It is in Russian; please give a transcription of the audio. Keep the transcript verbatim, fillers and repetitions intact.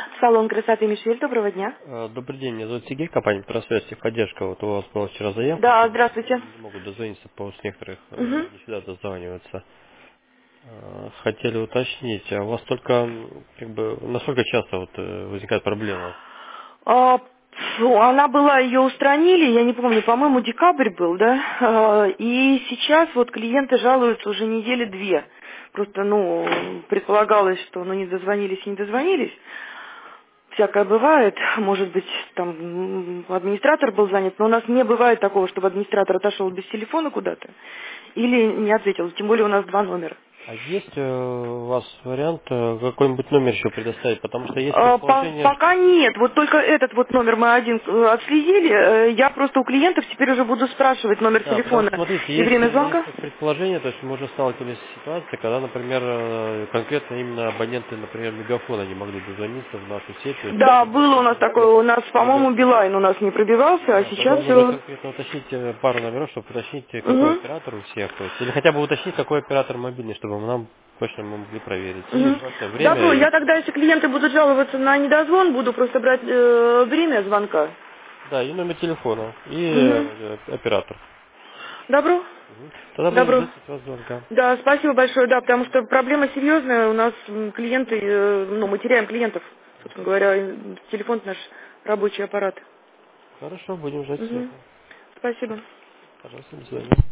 Салон красоты Мишель, доброго дня. Э, Добрый день, меня зовут Сергей, компания «Просвязь техподдержка». Вот у вас была вчера заявка, Да, что здравствуйте. не могут дозвониться, потому что некоторых э, Мгм. не всегда дозваниваются. Э, Хотели уточнить, а у вас только, м, как бы, насколько часто вот э, возникает проблема? А, фу, она была, ее устранили, я не помню, по-моему, декабрь был, да? А, и сейчас вот клиенты жалуются уже недели две. Просто, ну, предполагалось, что ну не дозвонились и не дозвонились. Всякое бывает, может быть, там м, администратор был занят, но у нас не бывает такого, чтобы администратор отошел без телефона куда-то или не ответил, тем более у нас два номера. А есть э, у вас вариант э, какой-нибудь номер еще предоставить? Потому что есть А, по- предположение, пока нет. Вот только этот вот номер мы один э, отследили. Э, Я просто у клиентов теперь уже буду спрашивать номер да, потому что, телефона смотрите, и есть, время есть звонка. как предположение, то есть мы уже сталкивались с ситуацией, когда, например, э, конкретно именно абоненты, например, Мегафона не могли дозвониться в нашу сеть, то есть Да, либо было у нас такое. перебивали У нас, по-моему, Мегафон. Билайн у нас не пробивался, а Да, тогда сейчас нужно все. конкретно уточнить э, пару номеров, чтобы уточнить, э, какой Угу. оператор у всех, то есть, или хотя бы уточнить, какой оператор мобильный, чтобы нам точно мы могли проверить. И Угу. просто время Добро, и я тогда, если клиенты будут жаловаться на недозвон, буду просто брать э, время звонка. да, и номер телефона, и Угу. э, оператор. Добро? Мгм. Тогда будем Добро. ждать от вас звонка. Да, спасибо большое, да, потому что проблема серьезная, у нас м, клиенты, э, ну, мы теряем клиентов, собственно говоря, и телефон наш рабочий аппарат. Хорошо, будем ждать Мгм. света. Спасибо. Пожалуйста, до свидания.